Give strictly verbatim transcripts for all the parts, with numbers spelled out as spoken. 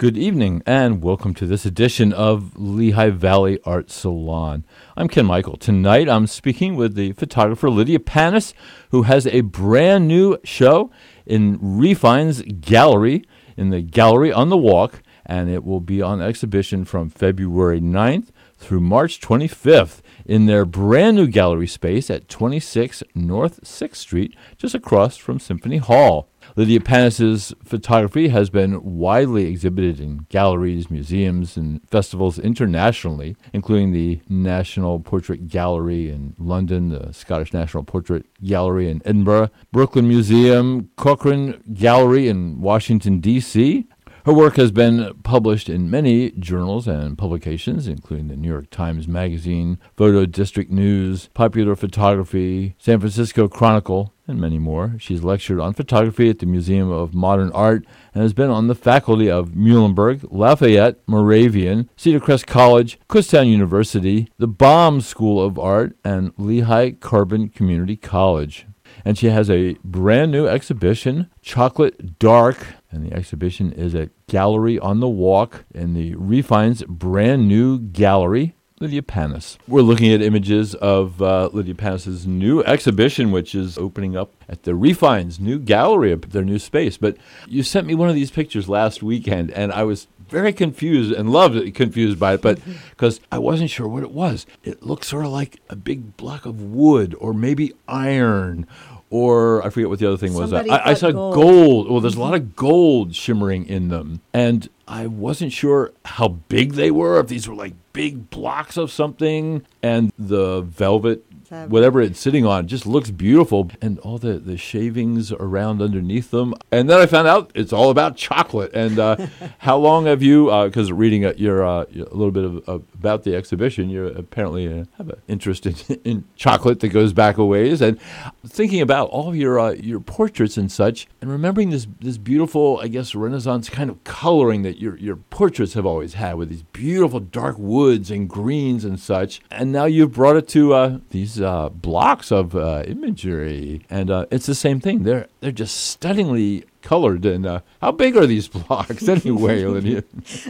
Good evening and welcome to this edition of Lehigh Valley Art Salon. I'm Ken Michael. Tonight I'm speaking with the photographer Lydia Panis, who has a brand new show in Refines Gallery, in the Gallery on the Walk, and it will be on exhibition from February ninth through March twenty-fifth in their brand new gallery space at twenty-six North sixth Street, just across from Symphony Hall. Lydia Panis' photography has been widely exhibited in galleries, museums, and festivals internationally, including the National Portrait Gallery in London, the Scottish National Portrait Gallery in Edinburgh, Brooklyn Museum, Cochrane Gallery in Washington, D C Her work has been published in many journals and publications, including the New York Times Magazine, Photo District News, Popular Photography, San Francisco Chronicle, and many more. She's lectured on photography at the Museum of Modern Art and has been on the faculty of Muhlenberg, Lafayette, Moravian, Cedar Crest College, Kutztown University, the Baum School of Art, and Lehigh Carbon Community College. And she has a brand new exhibition, Chocolate Dark, and the exhibition is at Gallery on the Walk in the Refines brand new gallery. Lydia Panis. We're looking at images of uh, Lydia Panis' new exhibition, which is opening up at the Refines new gallery of their new space. But you sent me one of these pictures last weekend, and I was very confused and loved it, confused by it, but because I wasn't sure what it was. It looked sort of like a big block of wood or maybe iron, or I forget what the other thing Somebody was. I, I saw gold. gold. Well, there's a lot of gold shimmering in them. And I wasn't sure how big they were, if these were like big blocks of something. And the velvet, whatever it's sitting on, just looks beautiful. And all the, the shavings around underneath them. And then I found out it's all about chocolate. And uh, how long have you, because uh, reading uh, your, uh, a little bit of, uh, about the exhibition, you apparently uh, have an interest in, in chocolate that goes back a ways. And thinking about all of your uh, your portraits and such, and remembering this this beautiful, I guess, Renaissance kind of coloring that your, your portraits have always had with these beautiful dark woods and greens and such. And now you've brought it to uh, these uh, blocks of uh, imagery. And uh, it's the same thing. They're, they're just stunningly colored. And uh, how big are these blocks anyway, Lydia?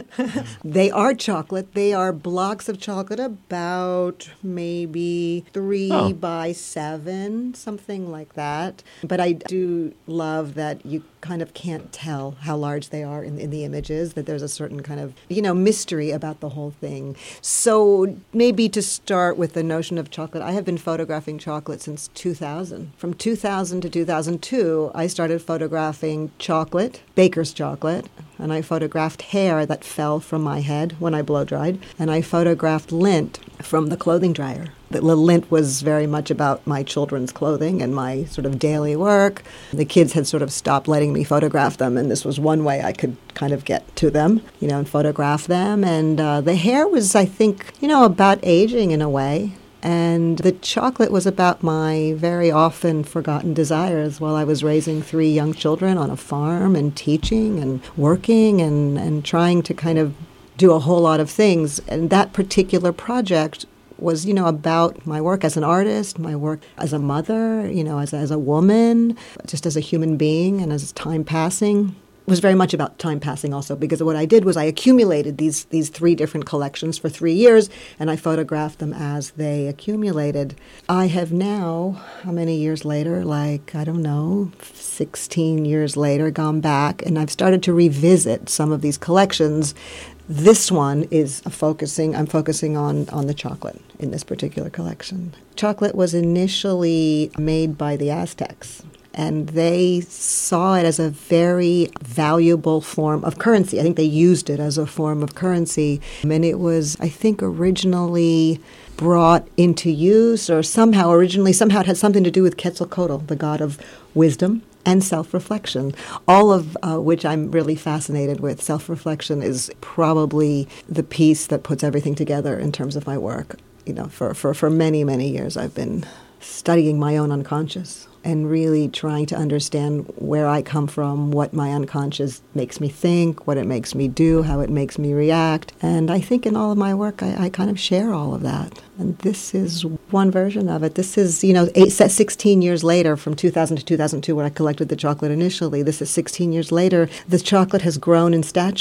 They are chocolate. They are blocks of chocolate about maybe three oh. by seven, something like that. But I do love that you kind of can't tell how large they are in, in the images, that there's a certain kind of, you know, mystery about the whole thing. So maybe to start with the notion of chocolate, I have been photographing chocolate since two thousand. From two thousand to two thousand two, I started photographing chocolate, baker's chocolate, and I photographed hair that fell from my head when I blow dried, and I photographed lint from the clothing dryer. The lint was very much about my children's clothing and my sort of daily work. The kids had sort of stopped letting me photograph them, and this was one way I could kind of get to them, you know, and photograph them. And uh, the hair was, I think, you know, about aging in a way. And the chocolate was about my very often forgotten desires while I was raising three young children on a farm and teaching and working and, and trying to kind of do a whole lot of things. And that particular project was, you know, about my work as an artist, my work as a mother, you know, as, as a woman, just as a human being and as time passing. It was very much about time passing also, because what I did was I accumulated these these three different collections for three years, and I photographed them as they accumulated. I have now, how many years later, like, I don't know, sixteen years later, gone back, and I've started to revisit some of these collections. This one is a focusing, I'm focusing on, on the chocolate in this particular collection. Chocolate was initially made by the Aztecs, and they saw it as a very valuable form of currency. I think they used it as a form of currency. And it was, I think, originally brought into use, or somehow originally, somehow it had something to do with Quetzalcoatl, the god of wisdom and self-reflection, all of uh, which I'm really fascinated with. Self-reflection is probably the piece that puts everything together in terms of my work. You know, for, for, for many, many years I've been studying my own unconscious and really trying to understand where I come from, what my unconscious makes me think, what it makes me do, how it makes me react. And I think in all of my work, I, I kind of share all of that. And this is one version of it. This is, you know, eight, sixteen years later, from two thousand to two thousand two, when I collected the chocolate initially. This is sixteen years later. The chocolate has grown in stature.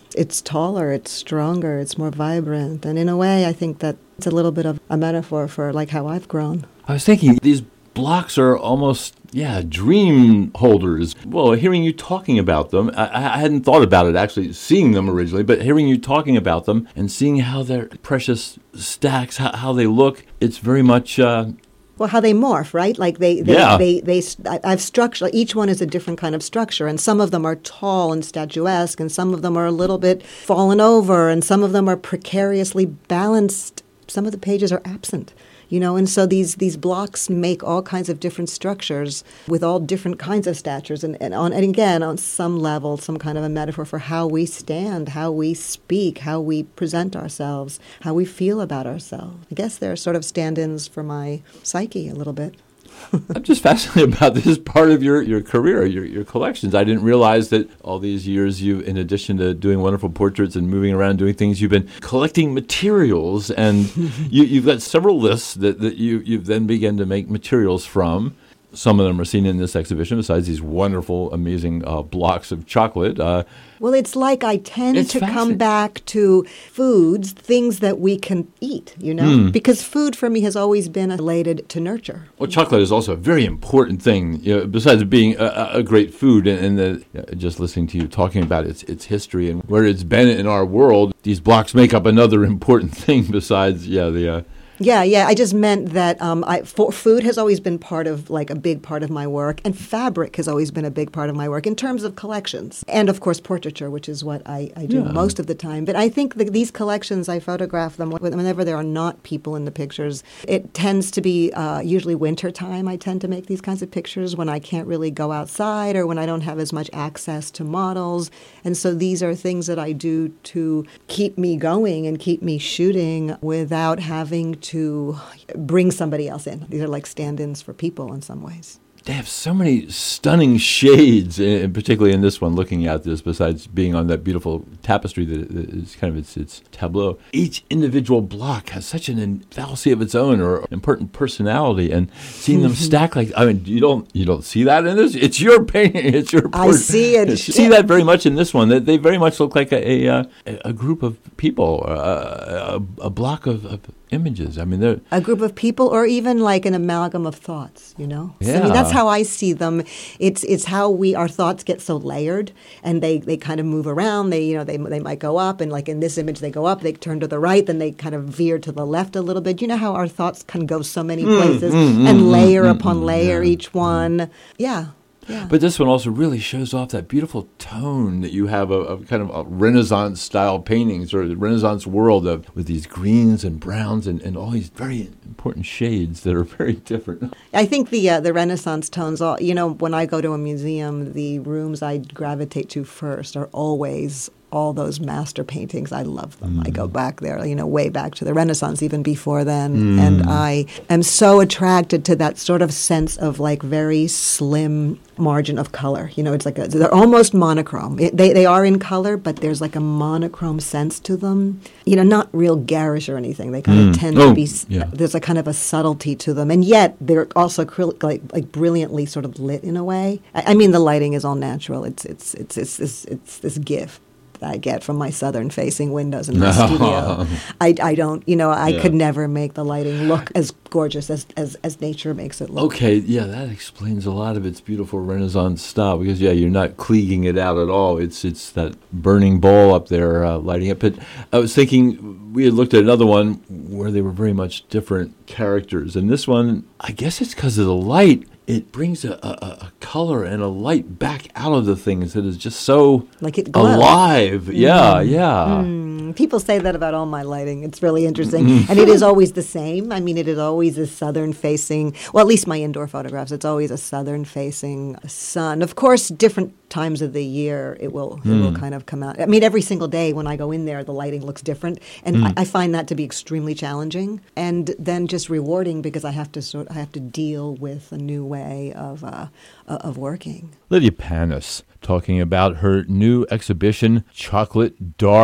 It's taller, it's stronger, it's more vibrant. And in a way, I think that it's a little bit of a metaphor for like how I've grown. I was thinking these blocks are almost, yeah, dream holders. Well, hearing you talking about them, I, I hadn't thought about it actually seeing them originally, but hearing you talking about them and seeing how their precious stacks, how, how they look, it's very much... Uh, Well, how they morph, right? Like they, they, yeah. they, they, they, I've structured, each one is a different kind of structure. And some of them are tall and statuesque, and some of them are a little bit fallen over, and some of them are precariously balanced. Some of the pages are absent. You know, and so these these blocks make all kinds of different structures with all different kinds of statures. And, and, on, and again, on some level, some kind of a metaphor for how we stand, how we speak, how we present ourselves, how we feel about ourselves. I guess they're sort of stand-ins for my psyche a little bit. I'm just fascinated about this part of your, your career, your your collections. I didn't realize that all these years you, in addition to doing wonderful portraits and moving around doing things, you've been collecting materials, and you, you've got several lists that, that you, you've then begun to make materials from. Some of them are seen in this exhibition, besides these wonderful, amazing uh, blocks of chocolate. Uh, well, it's like I tend to come back to foods, things that we can eat, you know, mm. because food for me has always been related to nurture. Well, chocolate is also a very important thing, you know, besides being a, a great food. And, and the, you know, just listening to you talking about its its history and where it's been in our world, these blocks make up another important thing besides, yeah, the... Uh, Yeah, yeah. I just meant that um, I, for, food has always been part of, like, a big part of my work, and fabric has always been a big part of my work in terms of collections. And, of course, portraiture, which is what I, I do yeah. most of the time. But I think that these collections, I photograph them whenever there are not people in the pictures. It tends to be uh, usually winter time. I tend to make these kinds of pictures when I can't really go outside or when I don't have as much access to models. And so these are things that I do to keep me going and keep me shooting without having to to bring somebody else in. These are like stand-ins for people in some ways. They have so many stunning shades, and particularly in this one, looking at this, besides being on that beautiful tapestry that is kind of its, its tableau. Each individual block has such an fallacy of its own or important personality, and seeing them stack like, I mean, you don't you don't see that in this? It's your painting. It's your portrait. I see it. You see that very much in this one. They, they very much look like a, a, a group of people, a, a, a block of, of images. I mean, they're... A group of people, or even like an amalgam of thoughts, you know? Yeah. So, I mean, that's how I see them. It's it's how we, our thoughts get so layered, and they, they kind of move around. They, you know, they they might go up, and like in this image, they go up, they turn to the right, then they kind of veer to the left a little bit. You know how our thoughts can go so many places mm, mm, and mm, layer mm, upon mm, layer yeah. each one. Yeah. Yeah. But this one also really shows off that beautiful tone that you have of, of kind of a Renaissance-style paintings, or the Renaissance world of with these greens and browns and, and all these very important shades that are very different. I think the uh, the Renaissance tones, all, you know, when I go to a museum, the rooms I gravitate to first are always all those master paintings. I love them. Mm. I go back there, you know, way back to the Renaissance, even before then. Mm. And I am so attracted to that sort of sense of like very slim margin of color. You know, it's like a, they're almost monochrome. It, they they are in color, but there's like a monochrome sense to them. You know, not real garish or anything. They kind mm. of tend oh, to be. Yeah. There's a kind of a subtlety to them, and yet they're also acrylic, like like brilliantly sort of lit in a way. I, I mean, the lighting is all natural. It's it's it's it's it's, it's this gift I get from my southern-facing windows in the no. studio. I, I don't, you know, I yeah. could never make the lighting look as gorgeous as, as, as nature makes it look. Okay, yeah, that explains a lot of its beautiful Renaissance style, because, yeah, you're not cleaking it out at all. It's it's that burning ball up there uh, lighting it. But I was thinking, we had looked at another one where they were very much different characters. And this one, I guess it's because of the light. It brings a, a, a color and a light back out of the things that is just so like it glows. Alive. Mm. Yeah, yeah. Mm. People say that about all my lighting. It's really interesting. Mm. And it is always the same. I mean, it is always a southern-facing, well, at least my indoor photographs, it's always a southern-facing sun. Of course, different times of the year it will it mm. will kind of come out. I mean, every single day when I go in there, the lighting looks different, and mm. I, I find that to be extremely challenging, and then just rewarding, because I have to sort I have to deal with a new way of uh, of working. Lydia Panis talking about her new exhibition, Chocolate Dark.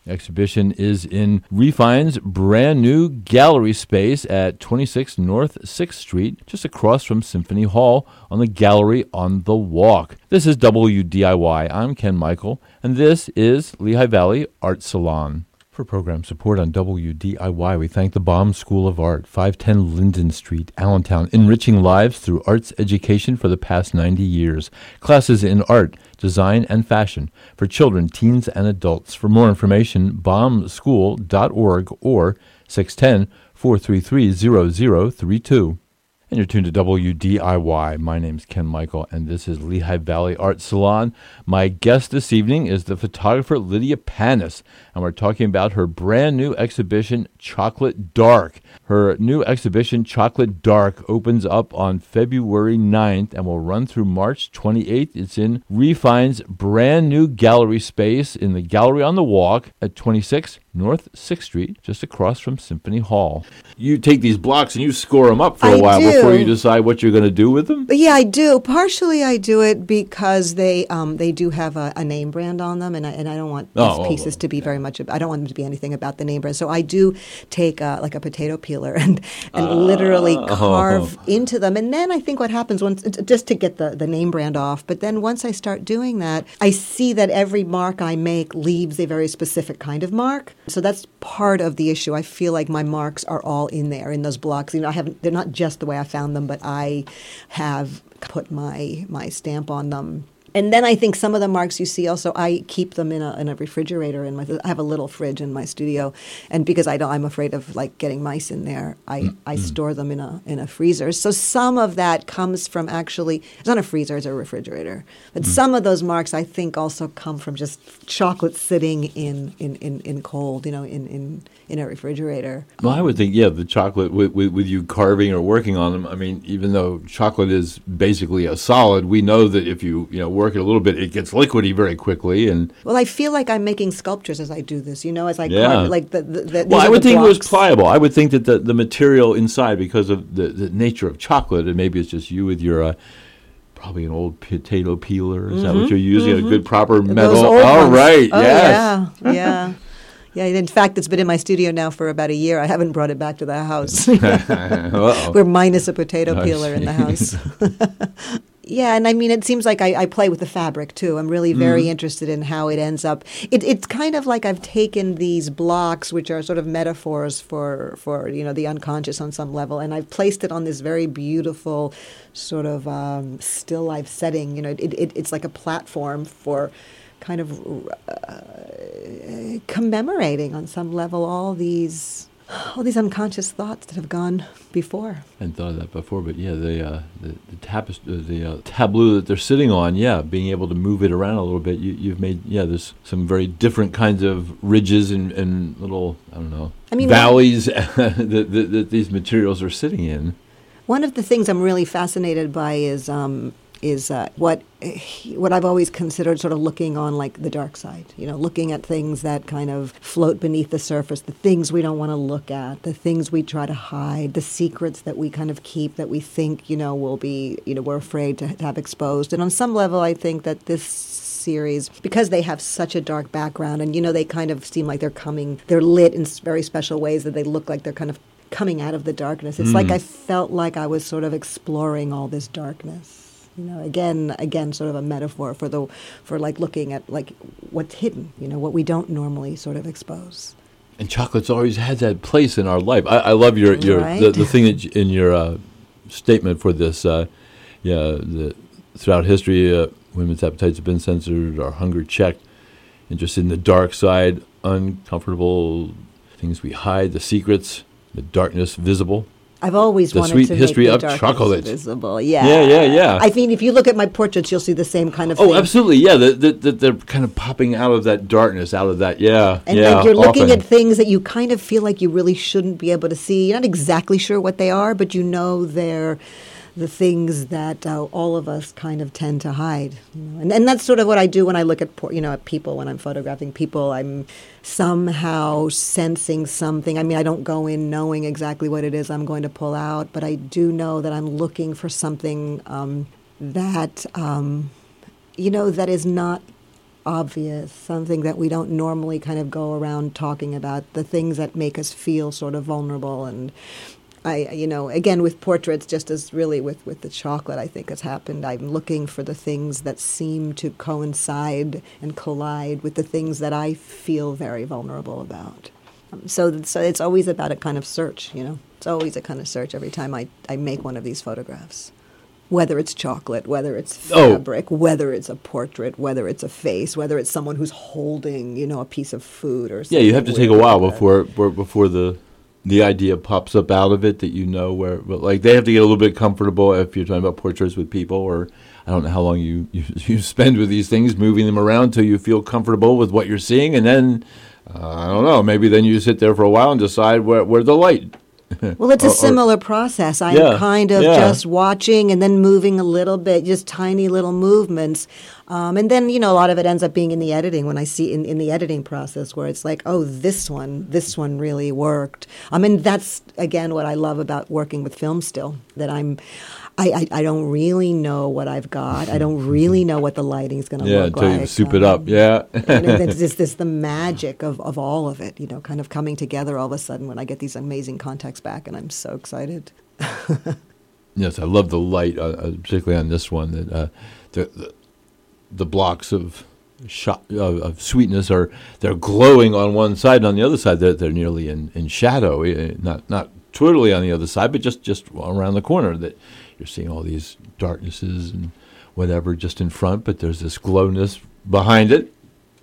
Exhibition is in Refine's brand new gallery space at twenty-six North sixth Street, just across from Symphony Hall on the Gallery on the Walk. This is W D I Y. I'm Ken Michael, and this is Lehigh Valley Art Salon. For program support on W D I Y, we thank the Baum School of Art, five ten Linden Street, Allentown, enriching lives through arts education for the past ninety years. Classes in art, design, and fashion for children, teens, and adults. For more information, baum school dot org or six one zero, four three three, zero zero three two. And you're tuned to W D I Y. My name's Ken Michael, and this is Lehigh Valley Art Salon. My guest this evening is the photographer Lydia Panis, and we're talking about her brand new exhibition, Chocolate Dark. Her new exhibition, Chocolate Dark, opens up on February ninth and will run through March twenty-eighth. It's in Refine's brand new gallery space in the Gallery on the Walk at twenty-six North sixth Street, just across from Symphony Hall. You take these blocks and you score them up for a I while do. before you decide what you're going to do with them? But yeah, I do. Partially, I do it because they um, they do have a, a name brand on them, and I, and I don't want these Oh, oh, pieces oh, to be very much. I don't want them to be anything about the name brand. So I do take uh, like a potato peeler and and Uh, literally oh. carve into them. And then I think what happens once, just to get the, the name brand off, but then once I start doing that, I see that every mark I make leaves a very specific kind of mark. So that's part of the issue. I feel like my marks are all in there in those blocks. You know, I haven't. They're not just the way I found them, but I have put my my stamp on them. And then I think some of the marks you see also, I keep them in a in a refrigerator. In my, I have a little fridge in my studio, and because I don't, I'm afraid of like getting mice in there, I, mm-hmm. I store them in a in a freezer. So some of that comes from actually, it's not a freezer, it's a refrigerator. But mm-hmm. some of those marks I think also come from just chocolate sitting in in, in, in cold, you know, in, in in a refrigerator. Well, I would think, yeah, the chocolate with, with with you carving or working on them. I mean, even though chocolate is basically a solid, we know that if you you know work it a little bit, it gets liquidy very quickly. And well, I feel like I'm making sculptures as I do this. You know, as I yeah. carve, like the, the, the well, I would the think blocks. it was pliable. I would think that the, the material inside, because of the, the nature of chocolate, and maybe it's just you with your. Uh, Probably an old potato peeler. Is mm-hmm, that what you're using? Mm-hmm. A good proper metal. Those old All ones. right. Oh, yes. Yeah. Yeah. Yeah. In fact, it's been in my studio now for about a year. I haven't brought it back to the house. We're minus a potato Oh, peeler in the house. Yeah, and I mean, it seems like I, I play with the fabric, too. I'm really very mm. interested in how it ends up. It, it's kind of like I've taken these blocks, which are sort of metaphors for, for, you know, the unconscious on some level, and I've placed it on this very beautiful sort of um, still life setting. You know, it, it, it's like a platform for kind of uh, commemorating on some level all these... all these unconscious thoughts that have gone before. I hadn't thought of that before, but yeah, the uh, the, the, tapest- uh, the uh, tableau that they're sitting on, yeah, being able to move it around a little bit, you, you've made, yeah, there's some very different kinds of ridges and, and little, I don't know, I mean, valleys that, that, that these materials are sitting in. One of the things I'm really fascinated by is um, is uh, what what I've always considered sort of looking on like the dark side, you know, looking at things that kind of float beneath the surface, the things we don't want to look at, the things we try to hide, the secrets that we kind of keep that we think, you know, will be, you know, we're afraid to have exposed. And on some level, I think that this series, because they have such a dark background and, you know, they kind of seem like they're coming, they're lit in very special ways that they look like they're kind of coming out of the darkness. It's mm. like I felt like I was sort of exploring all this darkness. You know, again, again, sort of a metaphor for the, for like looking at like what's hidden. You know, what we don't normally sort of expose. And chocolate's always had that place in our life. I, I love your your right. the, the thing that you, in your uh, statement for this. Uh, yeah, the, throughout history, uh, women's appetites have been censored, our hunger checked, interested in the dark side, uncomfortable things we hide, the secrets, the darkness visible. I've always the wanted sweet to history make the of chocolate visible. Yeah, yeah, yeah, yeah. I mean, if you look at my portraits, you'll see the same kind of oh, thing. absolutely, yeah. The, the, the, they're kind of popping out of that darkness, out of that, yeah, and yeah. like you're looking often. at things that you kind of feel like you really shouldn't be able to see. You're not exactly sure what they are, but you know they're the things that uh, all of us kind of tend to hide. You know? and, and that's sort of what I do when I look at, por- you know, at people, when I'm photographing people. I'm somehow sensing something. I mean, I don't go in knowing exactly what it is I'm going to pull out, but I do know that I'm looking for something um, that, um, you know, that is not obvious, something that we don't normally kind of go around talking about, the things that make us feel sort of vulnerable. And I, you know, again, with portraits, just as really with, with the chocolate, I think has happened, I'm looking for the things that seem to coincide and collide with the things that I feel very vulnerable about. Um, so, so it's always about a kind of search, you know. It's always a kind of search every time I, I make one of these photographs. Whether it's chocolate, whether it's fabric, oh. whether it's a portrait, whether it's a face, whether it's someone who's holding, you know, a piece of food or something. Yeah, you have to take a while before before the the idea pops up out of it that you know where. But like they have to get a little bit comfortable if you're talking about portraits with people, or I don't know how long you, you, you spend with these things, moving them around till you feel comfortable with what you're seeing, and then uh, I don't know, maybe then you sit there for a while and decide where where the light. Well, it's a or, similar process. I'm yeah, kind of yeah. just watching and then moving a little bit, just tiny little movements. Um, and then, you know, a lot of it ends up being in the editing when I see in, in the editing process where it's like, oh, this one, this one really worked. I mean, that's, again, what I love about working with film still, that I'm, I, I, I don't really know what I've got. I don't really know what the lighting is going to yeah, look until like. you soup um, it up, yeah. And it's just this the magic of, of all of it, you know, kind of coming together all of a sudden when I get these amazing contacts back, and I'm so excited. Yes, I love the light, uh, particularly on this one. That uh, the, the the blocks of shot, uh, of sweetness are they're glowing on one side, and on the other side they're, they're nearly in, in shadow, uh, not not totally on the other side, but just, just around the corner. That you're seeing all these darknesses and whatever just in front, but there's this glowness behind it.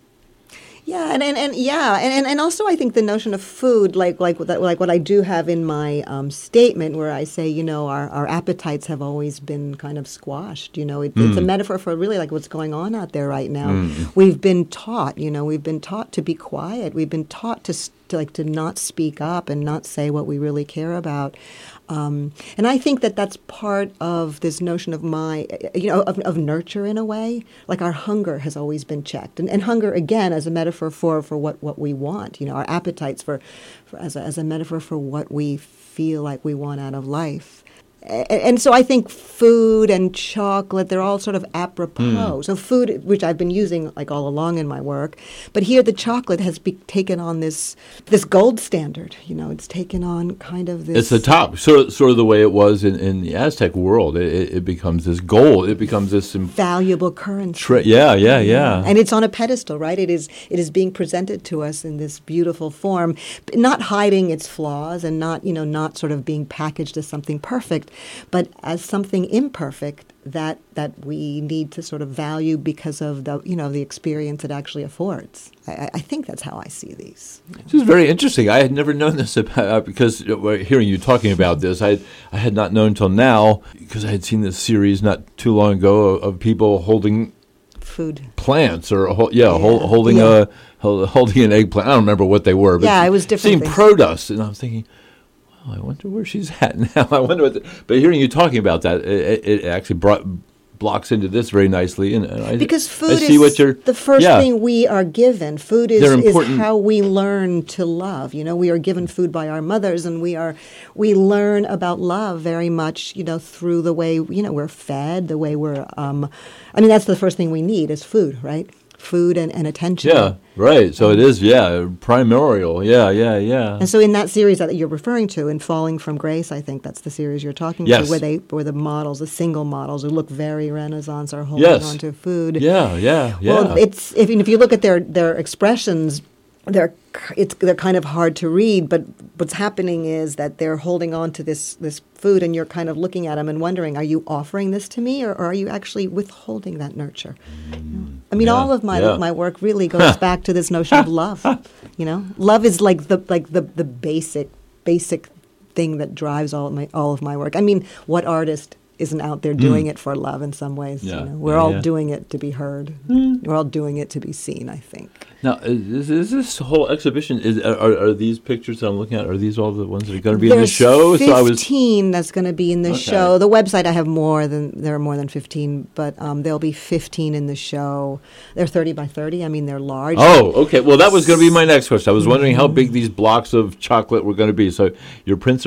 Yeah, and, and, and yeah, and, and also I think the notion of food, like like that, like what I do have in my um, statement, where I say, you know, our, our appetites have always been kind of squashed. You know, it, mm. it's a metaphor for really like what's going on out there right now. Mm. We've been taught, you know, we've been taught to be quiet. We've been taught to, to like to not speak up and not say what we really care about. Um, and I think that that's part of this notion of my, you know, of, of nurture in a way. Like our hunger has always been checked. And, and hunger, again, as a metaphor for, for what, what we want, you know, our appetites for, for as, a, as a metaphor for what we feel like we want out of life. And, and so I think food and chocolate, they're all sort of apropos. Mm. So food, which I've been using like all along in my work, but here the chocolate has be taken on this this gold standard. You know, it's taken on kind of this. It's the top, sort of, sort of the way it was in, in the Aztec world. It, it, it becomes this gold. It becomes this imp- valuable currency. Tra- yeah, yeah, yeah. And it's on a pedestal, right? It is it is being presented to us in this beautiful form, not hiding its flaws and not, you know, not sort of being packaged as something perfect, but as something imperfect that that we need to sort of value because of the, you know, the experience it actually affords. I, I think that's how I see these. You know. This is very interesting. I had never known this about, because hearing you talking about this, I I had not known until now, because I had seen this series not too long ago of, of people holding food plants or yeah, yeah. Hold, holding yeah. a holding an eggplant. I don't remember what they were, but yeah, it was different. Seeing produce, and I was thinking, I wonder where she's at now. I wonder what. The, but hearing you talking about that, it, it actually brought blocks into this very nicely. And, and I, because food I see is what you're, the first yeah. thing we are given. Food is, is how we learn to love. You know, we are given food by our mothers, and we are we learn about love very much, you know, through the way, you know, we're fed, the way we're. Um, I mean, that's the first thing we need is food, right? Food and, and attention. Yeah, right. So um, it is, yeah, primordial. Yeah, yeah, yeah. And so in that series that you're referring to, in Falling from Grace, I think that's the series you're talking yes. to, where they where the models, the single models who look very Renaissance, are holding yes. on to food. Yeah, yeah, yeah. Well, it's if if you look at their their expressions, they're it's they're kind of hard to read, but what's happening is that they're holding on to this this food, and you're kind of looking at them and wondering, are you offering this to me, or, or are you actually withholding that nurture? Mm, you know? I mean, yeah, all of my yeah. my work really goes back to this notion of love. You know, love is like the like the, the basic basic thing that drives all of my all of my work. I mean, what artist isn't out there doing mm. it for love in some ways? Yeah. You know? We're yeah, all yeah. doing it to be heard. Mm. We're all doing it to be seen, I think. Now, is, is this whole exhibition, is, are, are these pictures that I'm looking at, are these all the ones that are going to be There's in the show? fifteen so I was that's going to be in the okay. show. The website, I have more than, there are more than fifteen, but um, there'll be fifteen in the show. They're thirty by thirty. I mean, they're large. Oh, okay. Well, that was going to be my next question. I was wondering how big these blocks of chocolate were going to be. So your prints are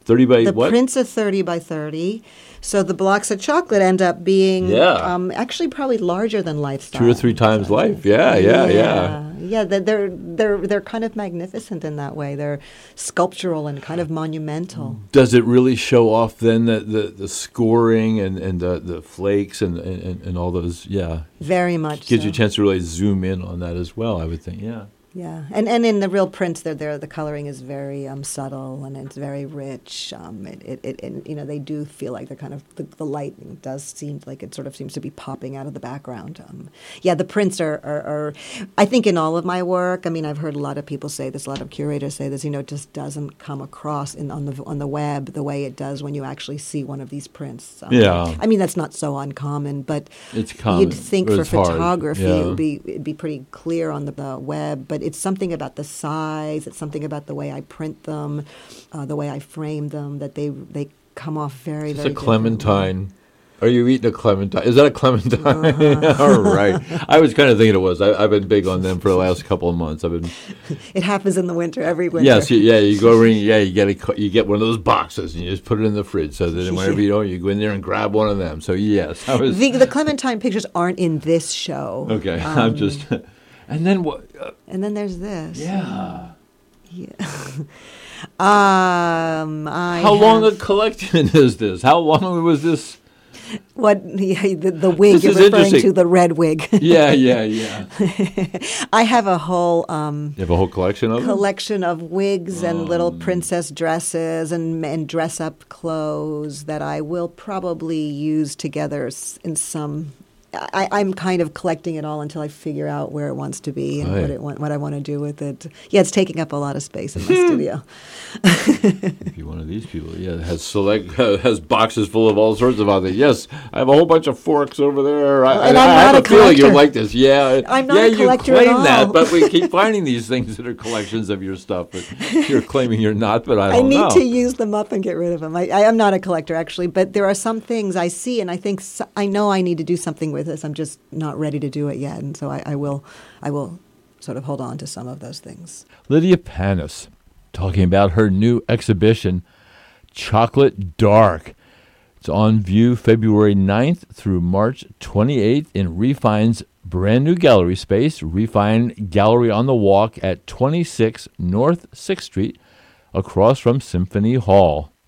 thirty by The what? prints are thirty by thirty. So the blocks of chocolate end up being Yeah. um, actually probably larger than lifestyle. Two or three times life. Yeah, yeah, yeah. Yeah, they're, they're they're they're kind of magnificent in that way. They're sculptural and kind of monumental. Does it really show off then the, the, the scoring and, and the, the flakes and, and, and all those? Yeah. Very much Gives so. you a chance to really zoom in on that as well, I would think. Yeah. Yeah, and and in the real prints, they're there. The coloring is very um, subtle and it's very rich. Um, it, it, it and, you know, they do feel like they're kind of the, the light does seem like it sort of seems to be popping out of the background. Um, yeah, the prints are, are, are. I think in all of my work, I mean, I've heard a lot of people say this. A lot of curators say this. You know, it just doesn't come across in on the on the web the way it does when you actually see one of these prints. Um, Yeah. I mean, that's not so uncommon, but It's common, you'd think but for it's hard. photography Yeah. it would be it'd be pretty clear on the, the web, but it's something about the size, it's something about the way I print them, uh, the way I frame them, that they they come off very, It's very a clementine. differently. Are you eating a clementine? Is that a clementine? Uh-huh. All right. I was kind of thinking it was. I, I've been big on them for the last couple of months. I've been. It happens in the winter, every winter. Yes, you, yeah. You go over and yeah, you get a, you get one of those boxes and you just put it in the fridge. So then whenever you know, you go in there and grab one of them. So yes, I was. The, the clementine pictures aren't in this show. Okay, Um, I'm just. And then what? Uh, And then there's this. yeah. Yeah. um, I How long have- a collection is this? How long was this? What yeah, the, the wig This you're is referring interesting. to, the red wig. Yeah, yeah, yeah. I have a whole um, You have a whole collection of them? collection of wigs and Um. little princess dresses and, and dress up clothes that I will probably use together s- in some. I, I'm kind of collecting it all until I figure out where it wants to be and Right. what it want, what I want to do with it. Yeah, it's taking up a lot of space in my studio. If you're one of these people, yeah, that has select has boxes full of all sorts of other. Yes, I have a whole bunch of forks over there. I, And I, I'm I have not a a feeling you collector. like this. Yeah, I'm not yeah, a collector you at claim that, all. but we keep finding these things that are collections of your stuff. But you're claiming you're not. But I I don't need know. to use them up and get rid of them. I, I am not a collector, actually, but there are some things I see, and I think so, I know I need to do something with this. I'm just not ready to do it yet, and so I, I will, I will sort of hold on to some of those things. Lydia Panis talking about her new exhibition, Chocolate Dark. It's on view February ninth through March twenty-eighth in Refine's brand new gallery space, Refine Gallery on the Walk at twenty-six North sixth Street, across from Symphony Hall.